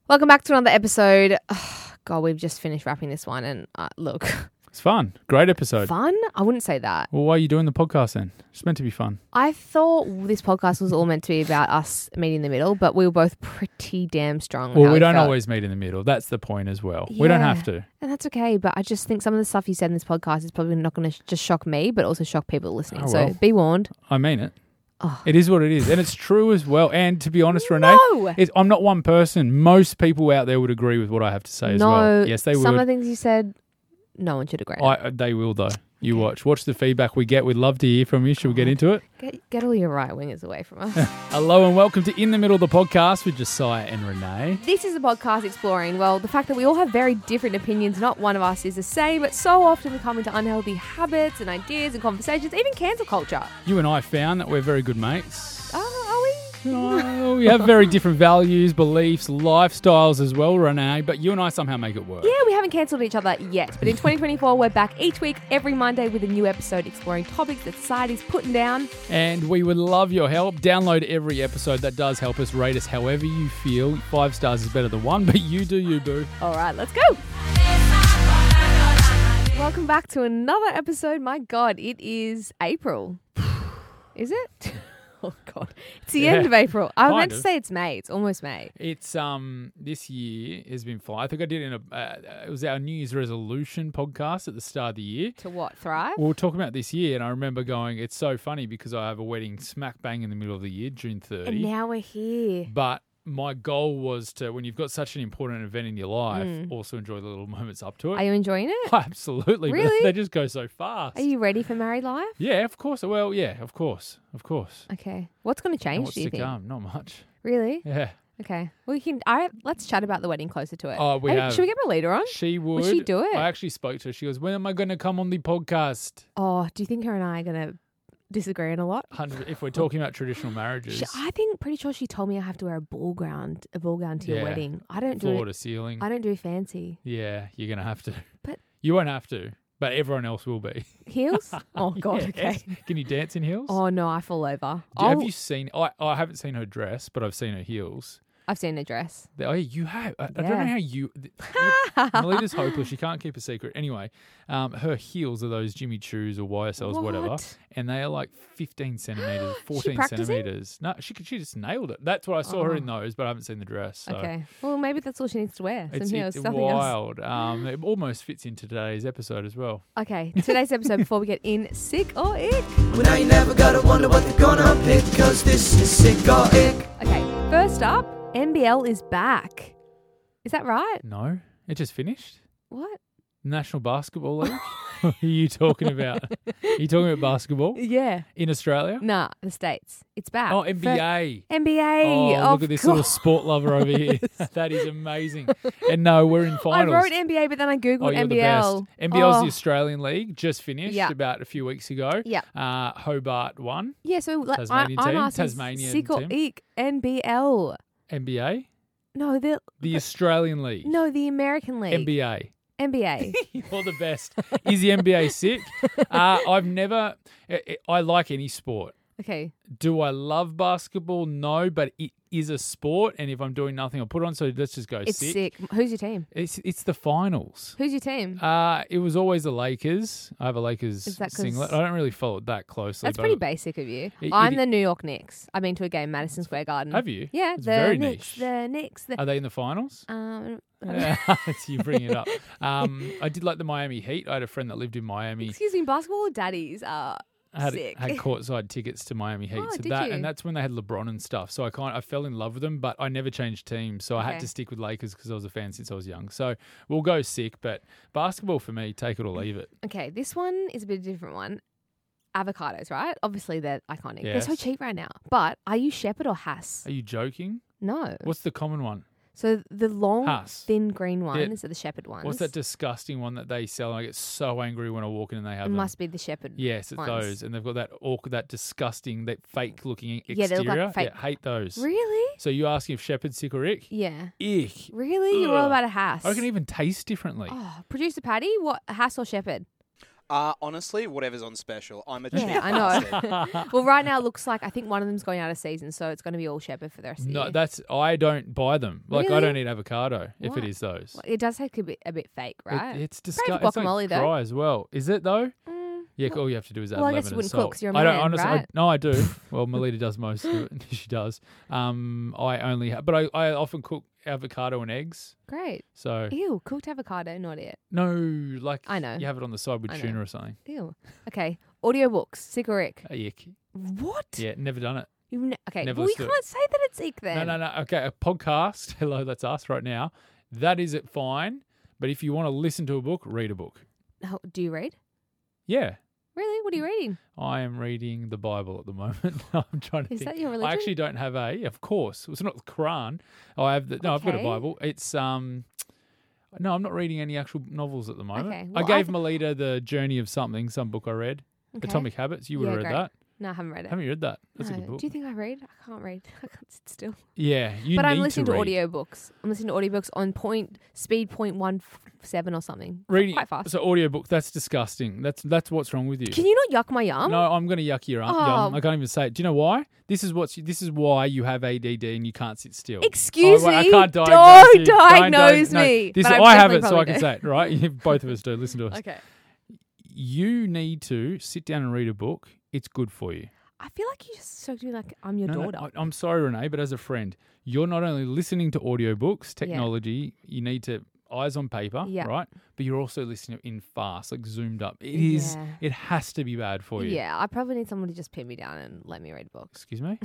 Welcome back to another episode. Oh, God, we've just finished wrapping this one and look. It's fun. Great episode. Fun? I wouldn't say that. Well, why are you doing the podcast then? It's meant to be fun. I thought this podcast was all meant to be about us meeting in the middle, but we were both pretty damn strong. Well, we don't always meet in the middle. That's the point as well. We don't have to. And that's okay, but I just think some of the stuff you said in this podcast is probably not going to just shock me, but also shock people listening. Oh, well. So be warned. I mean it. Oh. It is what it is. And it's true as well. And to be honest, Renee, No! I'm not one person. Most people out there would agree with what I have to say as well. Yes, they would. Some of the things you said, no one should agree. They will, though. You watch. Watch the feedback we get. We'd love to hear from you. Should we get into it? Get all your right wingers away from us. Hello and welcome to In the Middle, the podcast with Josiah and Renee. This is a podcast exploring, well, the fact that we all have very different opinions. Not one of us is the same, but so often we come into unhealthy habits and ideas and conversations, even cancel culture. You and I found that we're very good mates. Oh, are we? Oh, we have very different values, beliefs, lifestyles as well, Renee, but you and I somehow make it work. Yeah, we haven't cancelled each other yet, but in 2024, we're back each week, every Monday with a new episode exploring topics that society's putting down. And we would love your help. Download every episode. That does help us. Rate us however you feel. 5 stars is better than 1, but you do you, boo. All right, let's go. Welcome back to another episode. My God, it is April. Is it? Oh, God. It's the end of April. I meant to say it's May. It's almost May. It's, this year has been fun. I think I did it it was our New Year's resolution podcast at the start of the year. To what? Thrive? We were talking about this year, and I remember going, it's so funny because I have a wedding smack bang in the middle of the year, June 30. And now we're here. But my goal was to, when you've got such an important event in your life, also enjoy the little moments up to it. Are you enjoying it? Absolutely. Really? But they just go so fast. Are you ready for married life? Yeah, of course. Well, yeah, of course. Of course. Okay. What's going to And change, what's do you to think? come? Not much. Really? Yeah. Okay. Well, let's chat about the wedding closer to it. Oh, we have. Should we get Melita on? She would. Would she do it? I actually spoke to her. She goes, when am I going to come on the podcast? Oh, do you think her and I are going to disagree on a lot? 100, if we're talking about traditional marriages. Pretty sure she told me I have to wear a ball gown to your wedding. I don't floor to ceiling. I don't do fancy. Yeah, you're going to have to. But you won't have to, but everyone else will be. Heels? Oh, God, Yes. okay. Can you dance in heels? Oh, no, I fall over. Have you seen, I haven't seen her dress, but I've seen her heels. I've seen a dress. Oh, yeah, you have. I don't Yeah. know how you... Melita's hopeless. She can't keep a secret. Anyway, her heels are those Jimmy Choos or YSLs, whatever. What? And they are like 15 centimetres, 14 practicing? centimetres. No, she just nailed it. That's what I saw her in those, but I haven't seen the dress. So. Okay. Well, maybe that's all she needs to wear. It's Some heels, nothing else. wild. It almost fits into today's episode as well. Okay. Today's episode, before we get in, sick or ick? Well, now you never gotta wonder what they're gonna pick, cause this is sick or ick. Okay. First up, NBL is back. Is that right? No, it just finished. What? National Basketball League. What are you talking about? Are you talking about basketball Yeah. in Australia? Nah, the States. It's back. Oh, NBA. NBA. Oh, look at this little sport lover over here. That is amazing. And no, we're in I finals. wrote NBA, but then I Googled you're NBL. the best. NBL's Oh. the Australian League, just finished Yeah. about a few weeks ago. Yeah. Hobart won. Yeah, so Tasmanian I'm team, asking Tasmanian sick or team. ick, NBL. NBA? No, The Australian League. the American League. NBA. NBA. You're the best. Is the NBA sick? I've never... I like any sport. Okay. Do I love basketball? No, but it is a sport, and if I'm doing nothing, I'll put it on. So let's just go It's sick. Who's your team? It's the finals. Who's your team? It was always the Lakers. I have a Lakers Is that 'cause- singlet. I don't really follow it that closely. That's but pretty basic of you. It- I'm it- the New York Knicks. I've been to a game, Madison Square Garden. Have you? Yeah, It's the very Knicks. niche. The Knicks. Are they in the finals? Um, So you bring it up. I did like the Miami Heat. I had a friend that lived in Miami. excuse me, basketball or daddies are Had sick. courtside tickets to Miami Heat. Oh, so did you? and that's when they had LeBron and stuff. So I fell in love with them, but I never changed teams. So I had Okay. to stick with Lakers because I was a fan since I was young. So we'll go sick, but basketball for me, take it or leave it. Okay, this one is a bit of a different one. Avocados, right? Obviously, they're iconic. They're so Yes. cheap right now. But are you Shepherd or Hass? Are you joking? No. What's the common one? So the long, Hass. thin green ones Yeah. are the Shepherd ones. What's that disgusting one that they sell? I get so angry when I walk in and they have It them. must be the Shepherd. Yes, it's ones. those. And they've got that awkward, that disgusting, that fake-looking exterior. Yeah, they look like fake. Yeah, hate those. Really? So you asking if Shepherd's sick or ick? Yeah. Ick. Really? You're all Ugh. about a Hass. I can even taste differently. Oh, producer Patty, what, Hass or Shepherd? Honestly, whatever's on special. I'm a cheap Yeah, I know. Well, right now it looks like I think one of them's going out of season, so it's going to be all shepherd for the rest of the No, year. I don't buy them. Like I Really? don't eat avocado if it Why? is those. Well, it does take a bit fake, right? It's Great disgusting. for It's like guacamole, though. dry as well. Is it though? Mm, Yeah, all you have to do is add well, I lemon guess you and wouldn't salt. cook 'cause you're a I don't man, honestly. right? No, I do. Well, Melita does most of it. She does. I only have, but I often cook avocado and eggs. great. So Ew, cooked avocado, not it. no, like I know. you have it on the side with I know. tuna or something. Ew. Okay, audiobooks, sick or ick? Ick. What? Yeah, never done it. Okay, Never well, you listened to it. can't say that it's ick then. No. Okay, a podcast. Hello, that's us right now. That is it fine. But if you want to listen to a book, read a book. Oh, do you read? Yeah. Really? What are you reading? I am reading the Bible at the moment. I'm trying to Is think. that your religion? I actually don't have of course. It's not the Quran. I've got a Okay. Bible. It's no, I'm not reading any actual novels at the moment. Okay, I well, gave Melita The Journey of Something, some book I read. Okay. Atomic Habits. You would have Yeah, read great. that. No, I haven't read it. Haven't you read that? That's a No. good book. Do you think I read? I can't read. I can't sit still. Yeah, you But need I'm listening to read. audiobooks. I'm listening to audiobooks on speed 0.17 or something. Reading Quite fast. So audiobook, that's disgusting. That's what's wrong with you. Can you not yuck my yum? No, I'm going to yuck your yum. Oh. I can't even say it. Do you know why? This is why you have ADD and you can't sit still. Excuse wait, I me. can't diagnose Don't you. diagnose No, me. This But is, I I have definitely it, so I probably can do. say it. Right? Both of us do. Listen to us. Okay. You need to sit down and read a book. It's good for you. I feel like you just spoke to me like I'm your No, daughter. I'm sorry, Renee, but as a friend, you're not only listening to audiobooks, technology. You need to eyes on paper, Yeah. right? But you're also listening in fast, like zoomed up. It is. Yeah. It has to be bad for you. Yeah, I probably need someone to just pin me down and let me read books. Excuse me.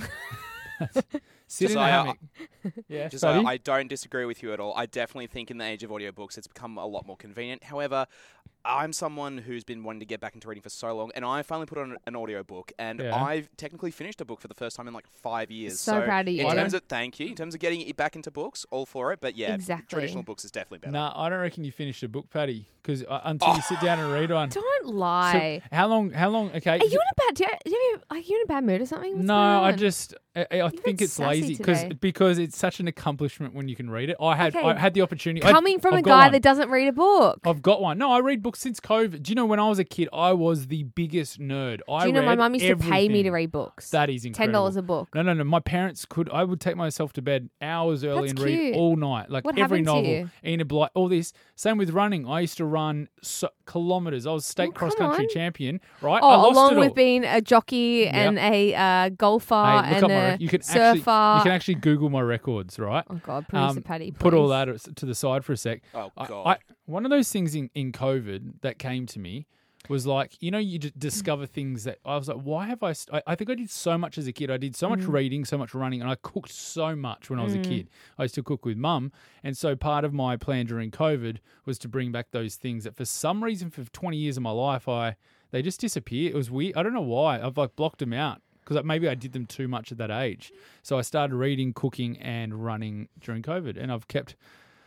Sit in the Josiah, hammock. Yeah, Josiah, buddy. I don't disagree with you at all. I definitely think in the age of audiobooks, it's become a lot more convenient. However, I'm someone who's been wanting to get back into reading for so long, and I finally put on an audiobook, and Yeah. I've technically finished a book for the first time in like 5 years. So proud of you. In terms of thank you, in terms of getting it back into books, all for it. But yeah, Exactly. traditional books is definitely better. Nah, I don't reckon you finished a book, Paddy, because until you sit down and read one. Don't lie. So how long? Okay. Are you in a bad? Are you in a bad mood or something? What's No, going I on? just I think been it's sassy lazy today. because it's such an accomplishment when you can read it. I Okay. had the opportunity. coming from I've a got guy one. that doesn't read a book. I've got one. No, I read books since COVID. Do you know when I was a kid, I was the biggest nerd. Do you know my read mum used to pay me everything. to read books? That is incredible. $10 a book. No. My parents could. I would take myself to bed hours early That's and read cute. all night, like What every happened to novel, you? Enid Blyton, all this. Same with running. I used to run kilometers. I was state Oh, cross come country on. champion. Right. I Oh, lost along it all. with being a jockey and a golfer Hey, look and up my a rec- you can surfer. actually you can actually Google my records, right? Oh God, producer Patty, Put all please. that to the side for a sec. Oh, God. I one of those things in COVID that came to me was like, you know, you discover things that I was like, why have I think I did so much as a kid. I did so much reading, so much running, and I cooked so much when I was a kid. I used to cook with mum. And so part of my plan during COVID was to bring back those things that for some reason for 20 years of my life, they just disappeared. It was weird. I don't know why. I've like blocked them out because maybe I did them too much at that age. So I started reading, cooking, and running during COVID, and I've kept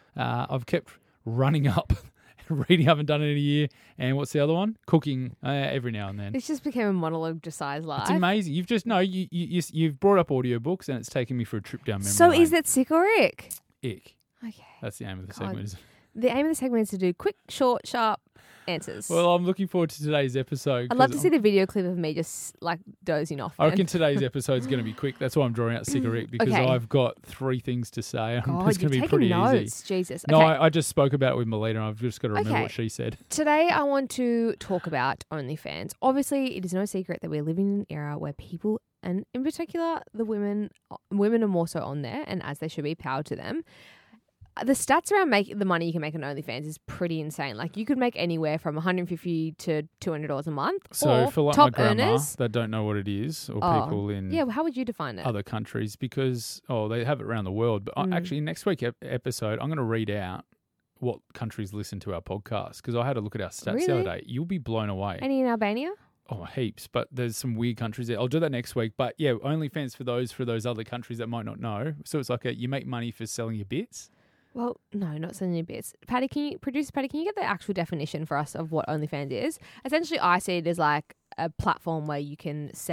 running up. Reading, haven't done it in a year. And what's the other one? Cooking every now and then. This just became a monologue to Josiah's life. It's amazing. You've just you've brought up audiobooks and it's taken me for a trip down memory So lane. is it sick or ick? Ick. Okay. That's the aim of the God. segment. Isn't it? The aim of the segment is to do quick, short, sharp answers. Well, I'm looking forward to today's episode. I'd love to 'cause see the video clip of me just like dozing off. I reckon then. today's episode is going to be quick. That's why I'm drawing out cigarette because Okay. I've got 3 things to say. God, It's you're going to be taking pretty notes. easy. Jesus. No, Okay. I just spoke about it with Melita and I've just got to remember Okay. what she said. Today, I want to talk about OnlyFans. Obviously, it is no secret that we're living in an era where people, and in particular, the women are more so on there, and as they should be, power to them. The stats around the money you can make on OnlyFans is pretty insane. Like, you could make anywhere from $150 to $200 a month. So or for like top my grandma earners. that don't know what it is or Oh. people in Yeah, well, how would you define it? other countries because they have it around the world. But actually, next week's episode, I'm going to read out what countries listen to our podcast because I had a look at our stats the Really? other day. You'll be blown away. Any in Albania? Oh, heaps. But there's some weird countries there. I'll do that next week. But yeah, OnlyFans for those other countries that might not know. So it's like you make money for selling your bits. Well, no, not sending you bits. Producer Patty, can you get the actual definition for us of what OnlyFans is? Essentially, I see it as like a platform where you can sell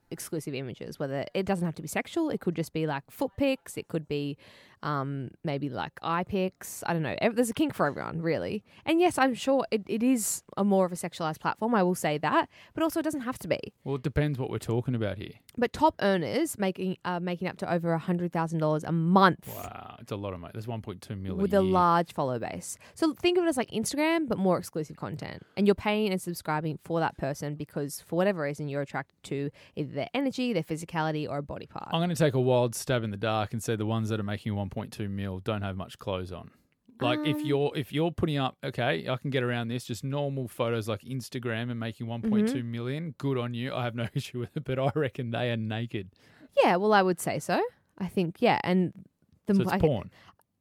exclusive images, whether it doesn't have to be sexual. It could just be like foot pics. It could be maybe like eye pics. I don't know. There's a kink for everyone, really. And yes, I'm sure it is a more of a sexualized platform. I will say that, but also it doesn't have to be. Well, it depends what we're talking about here. But top earners making up to over $100,000 a month. Wow, it's a lot of money. There's 1.2 million With a a year. large follow base. So think of it as like Instagram, but more exclusive content. And you're paying and subscribing for that person because for whatever reason you're attracted to either their energy, their physicality, or a body part. I'm going to take a wild stab in the dark and say the ones that are making 1.2 mil don't have much clothes on. Like if you're putting up, okay, I can get around this, just normal photos like Instagram and making 1.2 million, good on you. I have no issue with it, but I reckon they are naked. Yeah, well, I would say so. I think, yeah. And So it's porn.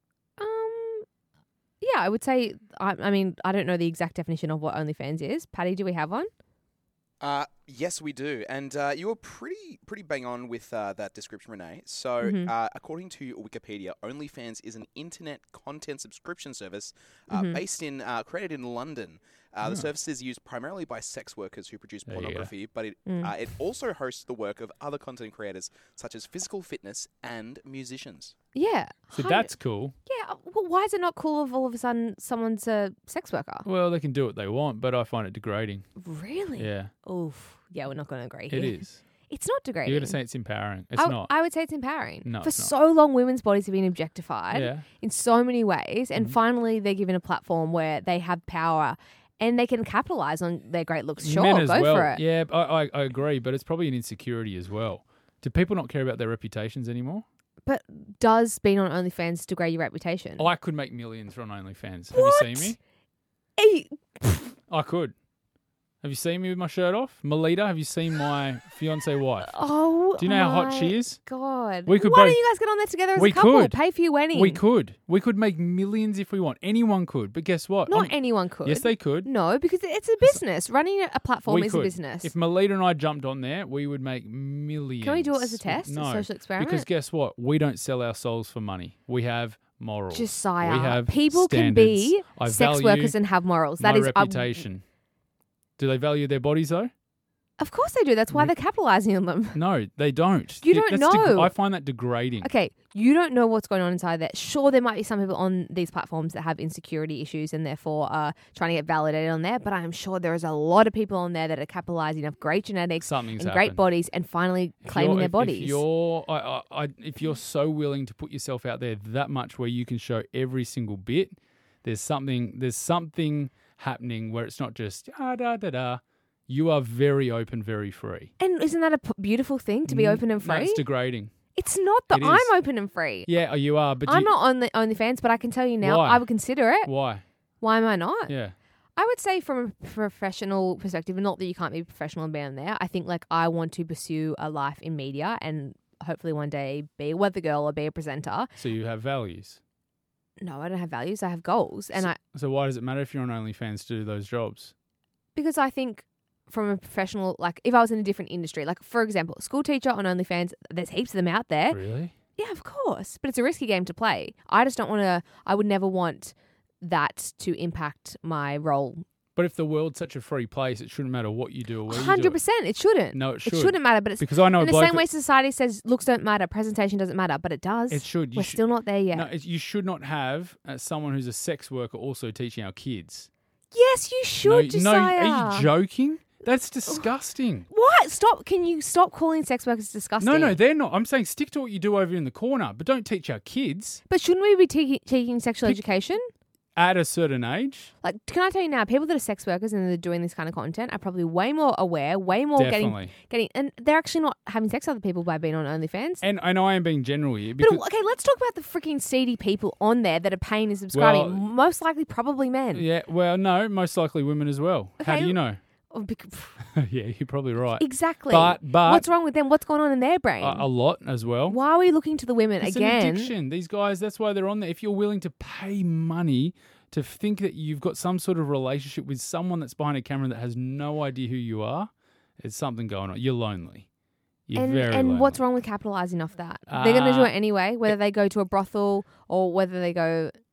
Yeah, I would say, I mean, I don't know the exact definition of what OnlyFans is. Patty, do we have one? Yes, we do, and you were pretty bang on with that description, Renee. So, according to Wikipedia, OnlyFans is an internet content subscription service created in London. The service is used primarily by sex workers who produce pornography, but it also hosts the work of other content creators such as physical fitness and musicians. Yeah. So that's cool. Yeah. Well, why is it not cool if all of a sudden someone's a sex worker? Well, they can do what they want, but I find it degrading. Really? Yeah. Oof. Yeah, we're not going to agree It here. is. It's not degrading. You're going to say it's empowering. It's not. I would say it's empowering. No, For it's not. so long, women's bodies have been objectified in so many ways, and Mm-hmm. finally they're given a platform where they have power and they can capitalize on their great looks. Sure, Men as go well. for it. Yeah, I agree, but it's probably an insecurity as well. Do people not care about their reputations anymore? But does being on OnlyFans degrade your reputation? I could make millions on OnlyFans. Have What? you seen me? Hey, I could. Have you seen me with my shirt off? Melita, have you seen my fiance wife? oh, Do you know how hot my she is? God. We could Why both- don't you guys get on there together as We a couple? could. Pay for your wedding. We could. We could make millions if we want. Anyone could. But guess what? Not anyone could. Yes, they could. No, because it's a business. Running a platform We is could. a business. If Melita and I jumped on there, we would make millions. Can we do it as a test, a No, social experiment? because guess what? We don't sell our souls for money. We have morals. Josiah, We have people can standards. be I sex value workers and have morals. my That is reputation. Do they value their bodies though? of course they do. That's why they're capitalizing on them. No, they don't. You don't That's know. I find that degrading. Okay, you don't know what's going on inside there. Sure, there might be some people on these platforms that have insecurity issues and therefore are trying to get validated on there, but I'm sure there is a lot of people on there that are capitalizing off great genetics Something's and great happened. bodies and finally If claiming you're- their bodies. If you're so willing to put yourself out there that much where you can show every single bit, there's something happening where it's not just da. You are very open, very free. And isn't that a beautiful thing to be open and free? No, it's degrading. It's not that It is. I'm open and free. Yeah, you are, but I'm not on the OnlyFans, but I can tell you now, Why? I would consider it. Why? Why am I not? Yeah. I would say from a professional perspective, and not that you can't be professional and be on there, I think like I want to pursue a life in media and hopefully one day be a weather girl or be a presenter. So you have values. No, I don't have values. I have goals. And So why does it matter if you're on OnlyFans to do those jobs? because I think from a professional, like if I was in a different industry, like for example, school teacher on OnlyFans, there's heaps of them out there. Really? Yeah, of course. But it's a risky game to play. I just don't want to, I would never want that to impact my role. But if the world's such a free place, it shouldn't matter what you do or where you do 100%. It shouldn't. No, it should. It shouldn't matter, but it's Because I know in a the bloke same way society says looks don't matter, presentation doesn't matter, but it does. it should. You We're should, still not there yet. No, you should not have someone who's a sex worker also teaching our kids. Yes, you should, no, Josiah. are you joking? That's disgusting. What? Stop. Can you stop calling sex workers disgusting? No, they're not. I'm saying stick to what you do over in the corner, but don't teach our kids But shouldn't we be teaching sexual education? at a certain age. Like, can I tell you now, people that are sex workers and they're doing this kind of content are probably way more aware, way more Definitely. getting, and they're actually not having sex with other people by being on OnlyFans. And I am being general here. But Because, okay, let's talk about the freaking seedy people on there that are paying and subscribing. Well, Most likely, probably men. yeah, well, no, most likely women as well. How Okay. do you know? Oh, Yeah, you're probably right. exactly. But what's wrong with them? What's going on in their brain? a lot as well. Why are we looking to the women It's again? an addiction. These guys, that's why they're on there. If you're willing to pay money to think that you've got some sort of relationship with someone that's behind a camera that has no idea who you are, there's something going on. You're lonely. You're very lonely. And what's wrong with capitalizing off that? They're going to do it anyway, whether they go to a brothel or whether they go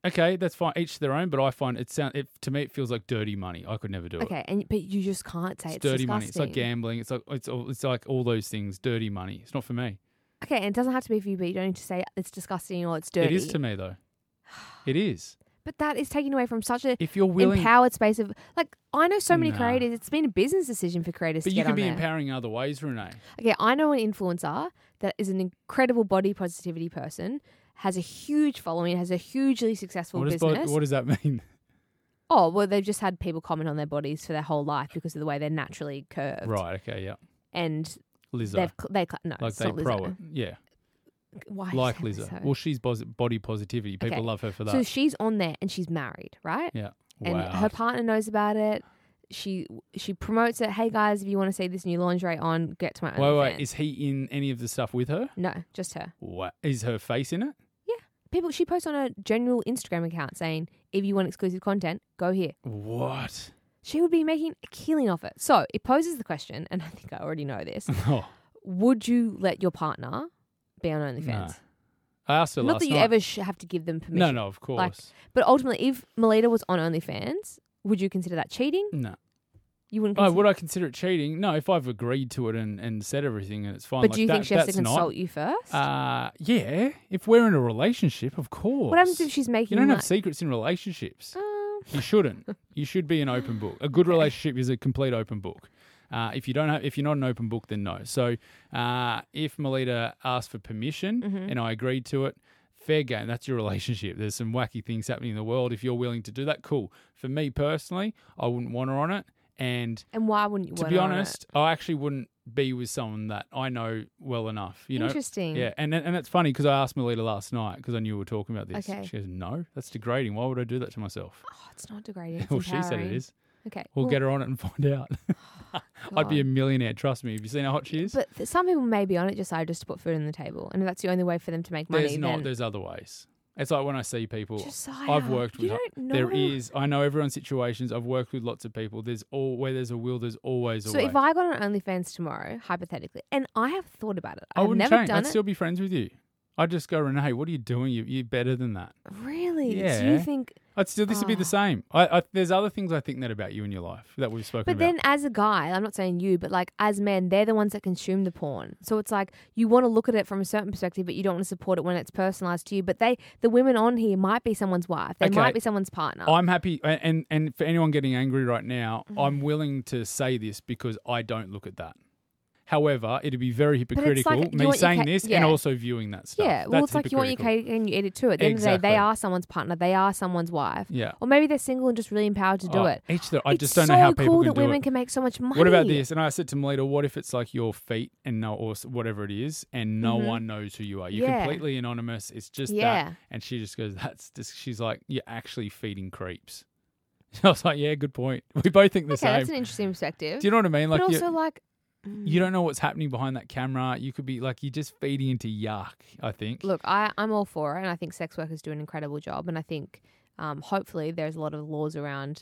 Okay, that's fine. Each their own. But I find to me it feels like dirty money. I could never do it. Okay, but you just can't say it's dirty disgusting. money. It's like gambling. It's like all those things. Dirty money. It's not for me. Okay, and it doesn't have to be for you, but you don't need to say it's disgusting or it's dirty. It is to me though. It is. But that is taken away from such a If you're willing, empowered space of like I know so many Nah. creators. It's been a business decision for creators but to you get can on be there. empowering in other ways, Renee. Okay, I know an influencer that is an incredible body positivity person, has a huge following, has a hugely successful business. What does that mean? Oh, well, they've just had people comment on their bodies for their whole life because of the way they're naturally curved. Right. Okay. Yeah. And Lizzo. no, Like it's they not pro Lizzo. it. Yeah. Why Like is Lizzo. that Well, she's body positivity. People Okay, love her for that. So she's on there and she's married, right? Yeah. And Wow. her partner knows about it. She promotes it. Hey guys, if you want to see this new lingerie on, get to my OnlyFans. Wait. Is he in any of the stuff with her? No, just her. What? Is her face in it? She posts on a general Instagram account saying, if you want exclusive content, go here. What? She would be making a killing off it. So it poses the question, and I think I already know this. Oh, Would you let your partner be on OnlyFans? no. I asked her Not last that you night. ever have to give them permission. No, of course. But ultimately, if Melita was on OnlyFans, would you consider that cheating? No. You wouldn't Oh, consider would I consider it cheating? No, if I've agreed to it and said everything and it's fine. But like do you that, think she has to that's not- consult you first? Yeah. If we're in a relationship, of course. What happens if she's making You don't like, have secrets in relationships. Oh. You shouldn't. You should be an open book. A good relationship is a complete open book. If you're not an open book, then no. So if Melita asked for permission Mm-hmm. and I agreed to it, fair game. That's your relationship. There's some wacky things happening in the world. If you're willing to do that, cool. For me personally, I wouldn't want her on it. And And why wouldn't you to want be her on it? honest, I actually wouldn't be with someone that I know well enough. You know, Interesting. yeah. And it's funny because I asked Melita last night because I knew we were talking about this. Okay. She goes, "No, that's degrading. Why would I do that to myself?" Oh, it's not degrading. It's Well, she said it empowering. is. Okay. We'll well, get her on it and find out. I'd be a God. millionaire. Trust me. Have you seen how hot she is? But some people may be on it just to put food on the table. And if that's the only way for them to make money, There's not. then There's other ways. It's like when I see people. Josiah, I've worked with. you don't know. There is. I know everyone's situations. I've worked with lots of people. Where there's a will, there's always a So way. if I got on OnlyFans tomorrow, hypothetically, and I have thought about it, I I've wouldn't never change. done I'd it. still be friends with you. I'd just go, Renee, what are you doing? You're better than that. Really? So Yeah. you think? This would be the same. There's other things I think that about you in your life that we've spoken But about. then, as a guy, I'm not saying you, but like as men, they're the ones that consume the porn. So it's like you want to look at it from a certain perspective, but you don't want to support it when it's personalized to you. But the women on here might be someone's wife. They Okay. might be someone's partner. I'm happy, and for anyone getting angry right now, Mm-hmm. I'm willing to say this because I don't look at that. However, it'd be very hypocritical like, you me want your saying this yeah. and also viewing that stuff. yeah, well, That's it's like you want your hypocritical. cake and you eat it too. At the end of the day, Exactly. they are someone's partner. They are someone's wife. Yeah. Or maybe they're single and just really empowered to do Oh, it. I It's just don't so know how people cool can that do women it. can make so much money. What about this? And I said to Melita, what if it's like your feet and or whatever it is, and no one knows who you are? You're Yeah. completely anonymous. It's just Yeah. that. And she just goes, "That's just." She's like, "You're actually feeding creeps." I was like, "Yeah, good point." We both think the Okay, same. that's an interesting perspective. Do you know what I mean? Like, but also, like, you don't know what's happening behind that camera. You could be like, you're just feeding into yuck. I think. look, I'm all for it, and I think sex workers do an incredible job, and I think hopefully there's a lot of laws around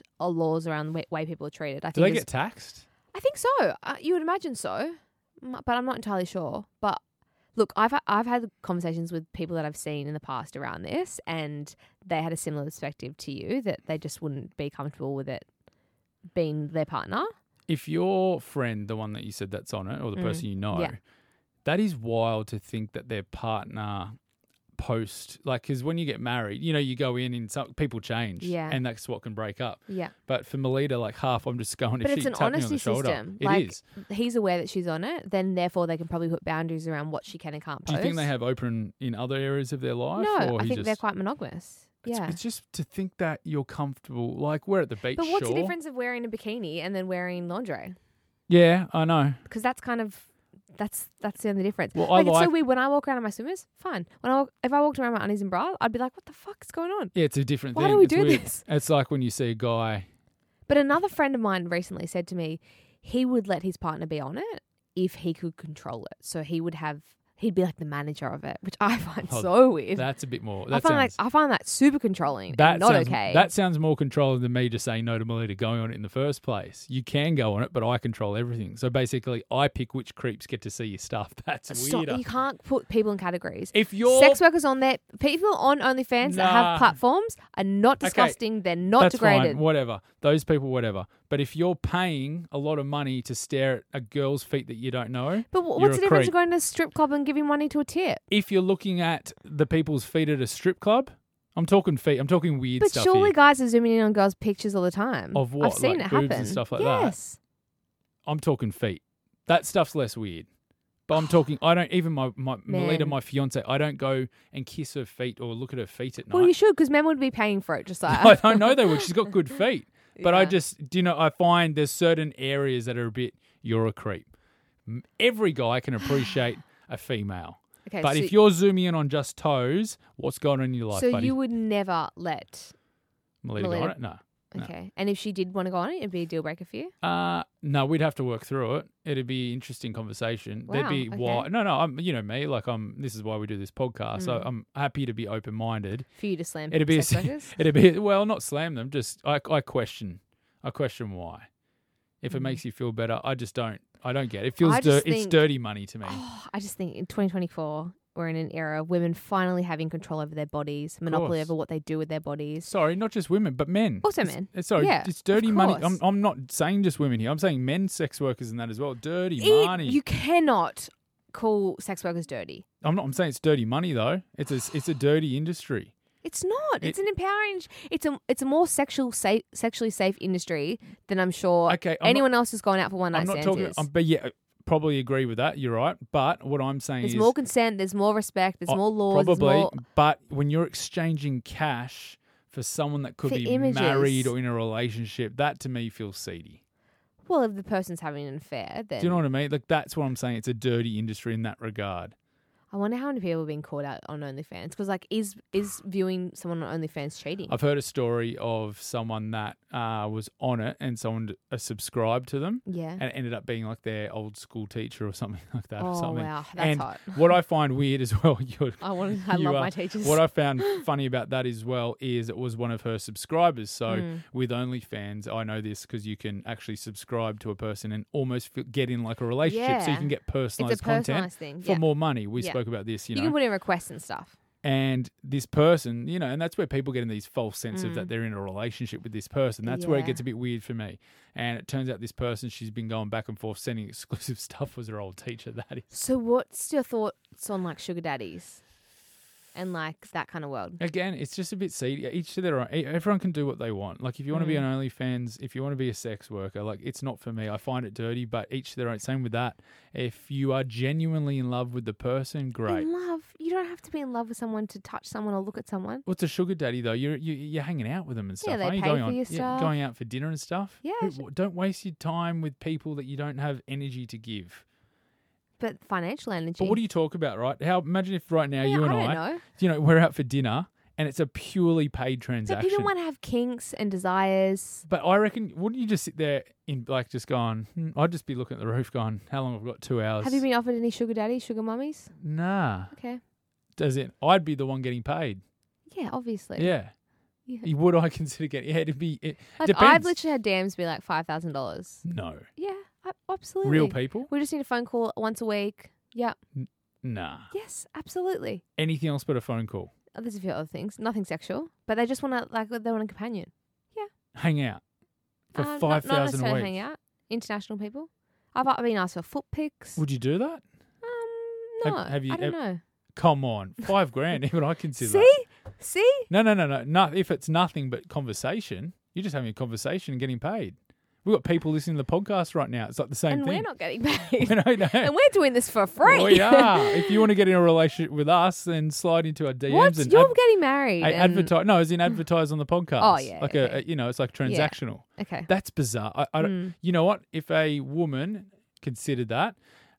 the way people are treated. Do they get taxed? I think so. You would imagine so, but I'm not entirely sure. But look, I've had conversations with people that I've seen in the past around this, and they had a similar perspective to you that they just wouldn't be comfortable with it being their partner. If your friend, the one that you said that's on it, or the person you know, Yeah. that is wild to think that their partner post, like, because when you get married, you go in and people change, Yeah. and that's what can break up. Yeah. But for Melita, like half, I'm just going. But if it's she an tapped me on honesty the shoulder, system. It Like, is. he's aware that she's on it, then therefore they can probably put boundaries around what she can and can't Do post. you think they have open in other areas of their life? No, or I he think just, they're quite monogamous. Yeah. It's just to think that you're comfortable. Like we're at the beach. But what's sure. the difference of wearing a bikini and then wearing lingerie? Yeah, I know. Because that's kind of that's the only difference. Well, like, I it's so like- weird when I walk around in my swimmers. Fine. If I walked around my undies and bra, I'd be like, "What the fuck is going on?" Yeah, it's a different Why thing. do we It's do weird. this? It's like when you see a guy. But another friend of mine recently said to me, he would let his partner be on it if he could control it. So he'd be like the manager of it, which I find Oh, so weird. That's a bit more. I find that super controlling. That and not sounds, okay. That sounds more controlling than me just saying no to Melita going on it in the first place. You can go on it, but I control everything. So basically, I pick which creeps get to see your stuff. That's Stop. weirder. You can't put people in categories. If you're Sex workers on there, people on OnlyFans that Nah. have platforms are not disgusting. They're not that's degraded. fine, whatever. Those people, whatever. But if you're paying a lot of money to stare at a girl's feet that you don't know, But you're what's a the difference creep. of going to a strip club and giving money to a tip? If you're looking at the people's feet at a strip club, I'm talking feet. I'm talking weird But stuff surely here. guys are zooming in on girls' pictures all the time. Of what? I've seen Like it boobs happen. and stuff like that? Yes. I'm talking feet. That stuff's less weird. But I'm talking. I don't even my Melita, Man. my fiance. I don't go and kiss her feet or look at her feet at Well, you night. should, because men would be paying for it, just like I know they would. She's got good feet. But I Yeah. just, do you know, I find there's certain areas that are a bit, you're a creep. Every guy can appreciate a female. Okay, But so, if you're zooming in on just toes, what's going on in your life, so buddy? you would never let. Melita go Melita- on it? No. No. Okay, and if she did want to go on it, it'd be a deal breaker for you. No, we'd have to work through it. It'd be an interesting conversation. There'd Wow, be okay. why. No, I'm. You know me. Like this is why we do this podcast. So I'm happy to be open minded. For you to slam It'd be. sex workers? It'd be. Well, not slam them. Just I question. I question why. If it makes you feel better, I just don't. I don't get it. It feels I just it's think- dirty money to me. Oh, I just think in 2024 we're in an era of women finally having control over their bodies, monopoly course. over what they do with their bodies. Sorry, not just women, but men. Also It's- men. Sorry, Yeah, it's dirty of money. course. I'm not saying just women here. I'm saying men sex workers and that as well. Dirty money. You cannot call sex workers dirty. I'm saying it's dirty money though. It's a dirty industry. It's not. It's an empowering. It's a more sexually safe industry than I'm sure Okay, I'm anyone else has gone out for one night I'm not stands talking. is. But yeah, probably agree with that. You're right. But what I'm saying There's is more consent. There's more respect. There's more laws. probably. There's more, But when you're exchanging cash for someone that could For be images. married or in a relationship, that to me feels seedy. well, if the person's having an affair, then Do you know what I mean? Like that's what I'm saying. It's a dirty industry in that regard. I wonder how many people have been caught out on OnlyFans. Because like, is viewing someone on OnlyFans cheating? I've heard a story of someone that was on it and someone subscribed to them. Yeah. And it ended up being like their old school teacher or something like that. or Oh something. wow, that's and hot. what I find weird as well, I love you are- my teachers. what I found funny about that as well is it was one of her subscribers. So Mm. with OnlyFans, I know this because you can actually subscribe to a person and almost get in like a relationship, so you Yeah. can get It's a personalized content personalized thing. for Yeah. more money. We Yeah. spoke about this, you You know. can put in requests and stuff. And this person, you know, and that's where people get in these false sense of Mm. that they're in a relationship with this person. That's where it Yeah. gets a bit weird for me. And it turns out this person, she's been going back and forth sending exclusive stuff, was her old teacher, that is. So what's your thoughts on like sugar daddies and like that kind of world? Again, it's just a bit seedy. Each to their own. Everyone can do what they want. Like, if you want to be Mm. on OnlyFans, if you want to be a sex worker, like, it's not for me. I find it dirty, but each to their own. Same with that. If you are genuinely in love with the person, great. In love. You don't have to be in love with someone to touch someone or look at someone. What's a sugar daddy though? You're hanging out with them and stuff. they aren't you? pay Going for on, your stuff. going out for dinner and stuff. Yeah, Don't waste your time with people that you don't have energy to give. But financial energy. But what do you talk about, right? Imagine if right now Yeah, you and I don't know. you know, we're out for dinner and it's a purely paid But transaction. people want to have kinks and desires. But I reckon, wouldn't you just sit there in like just going? I'd just be looking at the roof, going, "How long have I got? 2 hours." Have you been offered any sugar daddies, sugar mummies? Nah. Okay. Does it? I'd be the one getting paid. Yeah, obviously. Yeah. Yeah. Would I consider getting? Yeah, it'd be. It Like, depends. I've literally had DMs be like $5,000. No. Yeah, absolutely. Real people? We just need a phone call once a week. Yeah. Nah. Yes, absolutely. Anything else but a phone call. Oh, there's a few other things. Nothing sexual, but they just want to they want a companion. Hang out for Not 5,000 a necessarily week. hang out. International people. I've been asked for foot pics. Would you do that? No, have you I don't know. Come on, $5,000. Even I consider See, that. see. No. If it's nothing but conversation, you're just having a conversation and getting paid. We've got people listening to the podcast right now. It's like the same And thing. we're not getting paid. No. And we're doing this for free. We are. If you want to get in a relationship with us, then slide into our DMs What? and You're getting married. and- advertise. No, as in advertise on the podcast. Oh, yeah, like okay. it's like transactional. Okay. That's bizarre. I don't. Mm. You know what? If a woman considered that,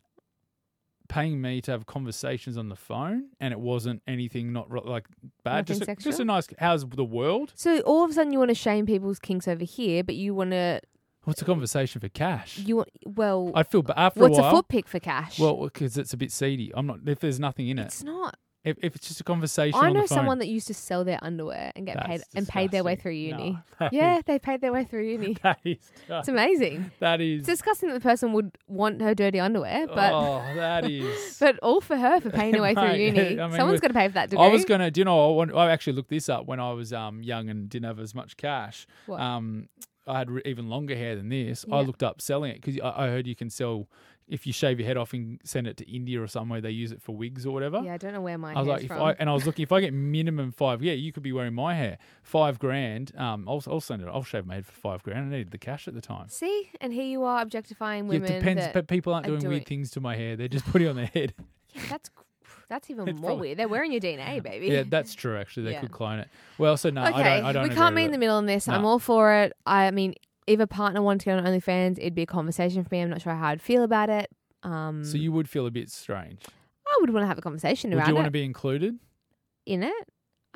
paying me to have conversations on the phone, and it wasn't anything like bad, Nothing just a sexual? nice. How's the world? So all of a sudden you want to shame people's kinks over here, but you want to What's a conversation for cash? well. I'd feel, but after What's a while, a foot pic for cash? well, because it's a bit seedy. I'm not. If there's nothing in it, it's not. If it's just a conversation I on know the phone. someone that used to sell their underwear and get That's paid their way disgusting. through uni. No, that Yeah, is- they paid their way through uni. that is It's amazing. that is It's disgusting that the person would want her dirty underwear, but oh, that is. but all for her for paying her way through Mate, uni. I mean, Someone's got to pay for that degree. I was gonna, do you know? I actually looked this up when I was young and didn't have as much cash. What? I had even longer hair than this. Yeah. I looked up selling it because I heard you can sell if you shave your head off and send it to India or somewhere. They use it for wigs or whatever. Yeah, I don't know where mine I was hair's like, from. I was looking, if I get minimum $5, yeah, you could be wearing my hair, $5,000. I'll send it. I'll shave my head for $5,000. I needed the cash at the time. See, and here you are objectifying Yeah, women. it depends, that- but people aren't are doing doing- weird things to my hair. They're just putting it on their head. Yeah, that's even It's more probably- weird. They're wearing your DNA, baby. Yeah, that's true. Actually, they Yeah. could clone it. Well, so no, Okay, I don't. we agree can't be with in the it. middle on this. I'm No. all for it. I mean, if a partner wanted to go on OnlyFans, it'd be a conversation for me. I'm not sure how I'd feel about it. So you would feel a bit strange. I would want to have a conversation Would around you want it. to be included? In it.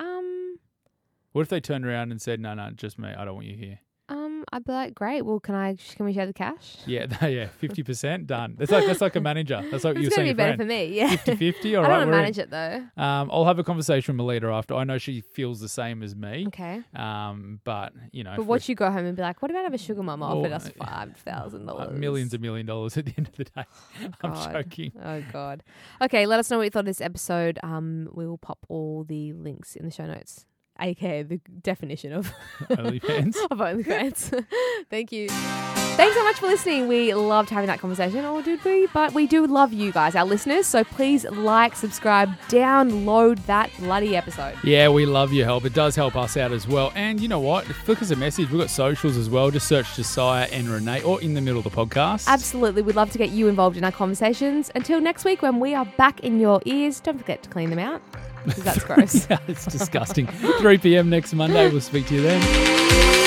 What if they turned around and said, "No, just me. I don't want you here." I'd be like, great. Well, can we share the cash? Yeah, 50% done. That's like a manager. That's like you were It's saying. gonna be better for me. Yeah. 50-50. All I right, don't want to we're in. manage it though. I'll have a conversation with Melita after. I know she feels the same as me. Okay. But you know, But if watch you go home and be like, what about have a sugar mama offered Well, us $5,000? millions $1 million at the end of the day. I'm God. joking. Oh God. Okay, let us know what you thought of this episode. We will pop all the links in the show notes, aka the definition of OnlyFans. of OnlyFans. Thank you. Thanks so much for listening. We loved having that conversation, or did we? But we do love you guys, our listeners. So please like, subscribe, download that bloody episode. Yeah, we love your help. It does help us out as well. And you know what? Flick us a message. We've got socials as well. Just search Josiah and Renee or In the Middle of the Podcast. Absolutely. We'd love to get you involved in our conversations. Until next week when we are back in your ears, don't forget to clean them out, because that's gross. Yeah, it's disgusting. 3 p.m. next Monday. We'll speak to you then.